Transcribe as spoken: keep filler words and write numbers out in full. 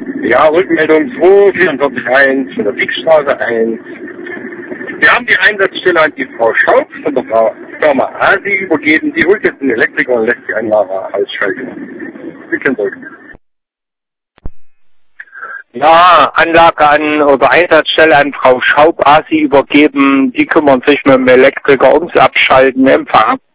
Ja, Rückmeldung zwei vier vier eins von der Wieckstraße eins. Wir haben die Einsatzstelle an die Frau Schaub von der Frau Firma Asi übergeben. Die holt jetzt einen Elektriker und lässt die Anlage ausschalten. Sie können drücken. Ja, Anlage an oder Einsatzstelle an Frau Schaub Asi übergeben. Die kümmern sich mit dem Elektriker ums Abschalten, Empfang.